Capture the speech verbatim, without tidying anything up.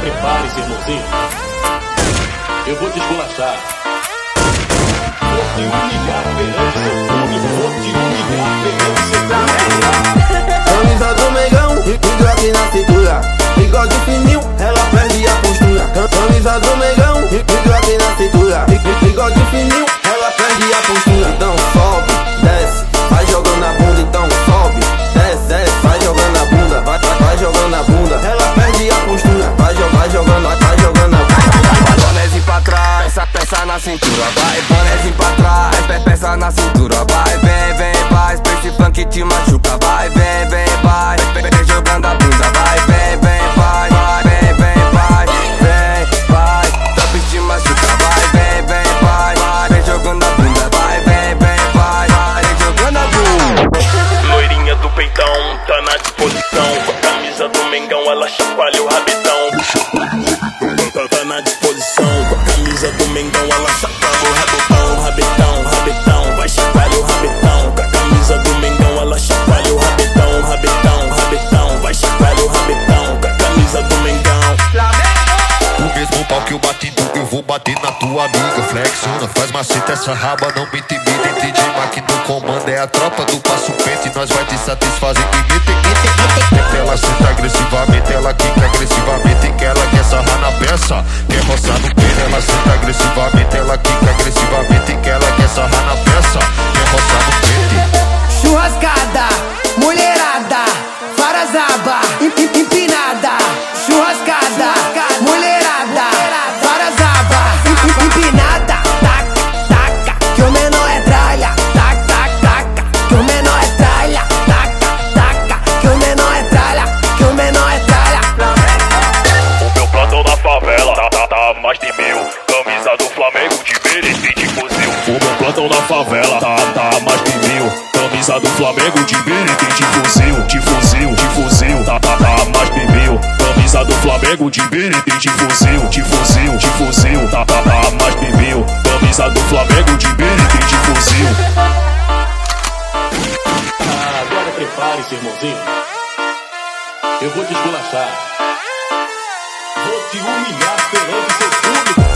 prepare-se, irmãozinho. Eu vou te esculachar. Vou te humilhar perante seu público. Vou te humilhar perante seu público. Camisa do Mengão, rico aqui na cintura. Bigode fininho, ela perde a postura. Camisa do Mengão, rico aqui na cintura. Bigode fininho, ela perde a postura. Então sobe, desce, vai jogando a bunda. Então sobe, desce, desce, vai jogando a bunda. Vai, vai, vai jogando a bunda. Ela perde a postura. Vai, vai jogando, vai jogando a bunda. Bonézinho pra trás, peça na cintura. Vai, bonézinho pra trás, peça na cintura. Vai, vem, vem, vai, pra esse funk te machuca. Vai, vem, vem, vai, vem jogando a bunda. Vai, vem, vem, vai, vai, vem, vem, vai, vem, vai, top te machuca. Vai, vem, vem, vai, vai, vem jogando a bunda. Vai, vem, vem, vai, vai, vem jogando a bunda. Loirinha do peitão, tá na disposição. Com a camisa do Mengão, ela chacoalha o rabetão. Tá, tá na disposição. Com a camisa do Mengão, ela chacoalha o rabetão. Rabetão, rabetão, vai chacoalha o rabetão. Com a camisa do Mengão, ela chacoalha o rabetão. Rabetão, rabetão, vai chacoalha o rabetão. Com a camisa do Mengão. O mesmo pau que eu bati tu, eu vou bater na tua amiga. Flexiona, faz maceta, essa raba não me intimida. Entende, que no comando é a tropa do passo pente. Nós vai te satisfazer e mete, mete, mete. Ela senta agressivamente, ela quica agressivamente. Que ela quer sarrar na peça, quer roçar no pênis. Ela senta agressivamente, ela quica agressivamente. Que ela quer sarrar na peça, quer roçar no pênis. Churrascada, mulherada, farazaba, empinada. Churrascada, mulherada, farazaba, empinada. Taca, taca, que o menor é tralha. Taca, taca, taca, que o menor é tralha. Taca, taca, que o menor é tralha. Que o menor é tralha. O meu plantão na favela tá, tá, tá mais de mil. Camisa do Flamengo de berete de fuzil. O meu plantão na favela tá, tá mais de mil. Camisa do Flamengo de berete de fuzil. De fuzil, de fuzil, tá, tá, tá mais de mil. Camisa do Flamengo de berete de fuzil. De fuzil, de fuzil, tá, tá, tá mais de mil. Camisa do Flamengo de berete de fuzil. Ah, agora prepare-se, irmãozinho. Eu vou te esculachar. Vou te humilhar perante seu público.